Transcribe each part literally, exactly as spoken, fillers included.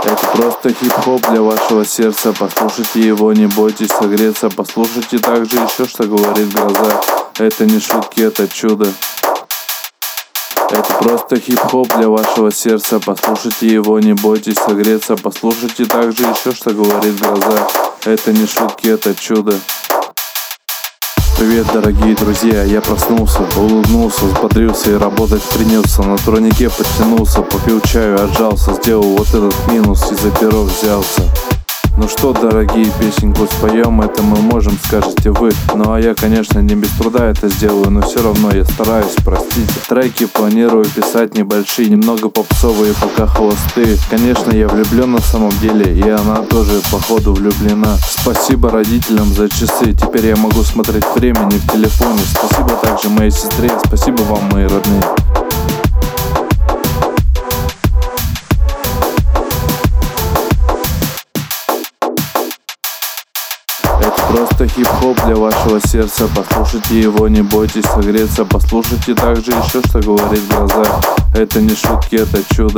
Это просто хип-хоп для вашего сердца. Послушайте его, не бойтесь согреться. Послушайте также еще, что говорит гроза. Это не шутки, это чудо. Это просто хип-хоп для вашего сердца. Послушайте его, не бойтесь согреться. Послушайте также еще, что говорит гроза. Это не шутки, это чудо. Привет, дорогие друзья, я проснулся, улыбнулся, взбодрился и работать принялся. На турнике подтянулся, попил чаю, отжался, сделал вот этот минус и за перо взялся. Ну что, дорогие, песенку споем, это мы можем, скажете вы. Ну а я, конечно, не без труда это сделаю, но все равно я стараюсь, простите. Треки планирую писать небольшие, немного попсовые, пока холостые. Конечно, я влюблен на самом деле, и она тоже, походу, влюблена. Спасибо родителям за часы, теперь я могу смотреть времени в телефоне. Спасибо также моей сестре, спасибо вам, мои родные. Это просто хип-хоп для вашего сердца. Послушайте его, не бойтесь согреться. Послушайте также еще, что говорит гроза. Это не шутки, это чудо.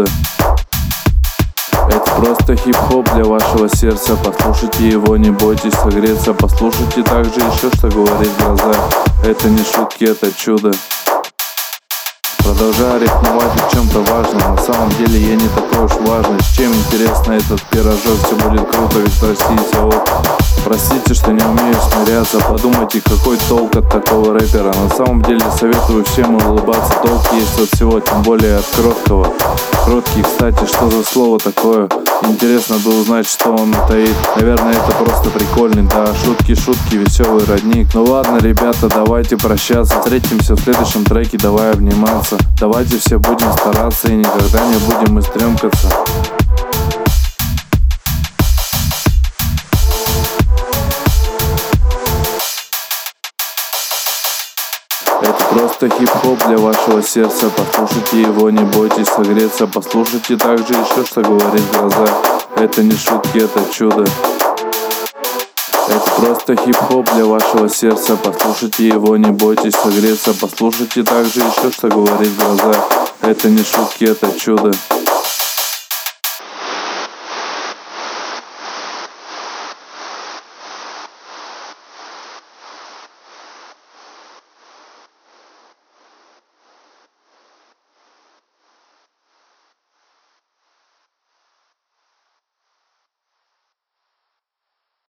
Это просто хип-хоп для вашего сердца. Послушайте его, не бойтесь согреться. Послушайте также еще, что говорит гроза. Это не шутки, это чудо. Продолжаю рифмовать о чем-то важном. На самом деле я не такой уж важный. С чем интересно этот пирожок? Все будет круто, ведь Россия село. Простите, что не умею смиряться. Подумайте, какой толк от такого рэпера. На самом деле советую всем улыбаться. Толк есть от всего, тем более от кроткого. Кроткий, кстати, что за слово такое? Интересно бы узнать, что он таит. Наверное, это просто прикольный. Да, шутки, шутки, веселый родник. Ну ладно, ребята, давайте прощаться. Встретимся в следующем треке, давай обниматься. Давайте все будем стараться и никогда не будем истрёмкаться. Это просто хип-хоп для вашего сердца. Послушайте его, не бойтесь согреться. Послушайте также еще, что говорит гроза. Это не шутки, это чудо. Это просто хип-хоп для вашего сердца. Послушайте его, не бойтесь согреться. Послушайте также еще, что говорит гроза. Это не шутки, это чудо.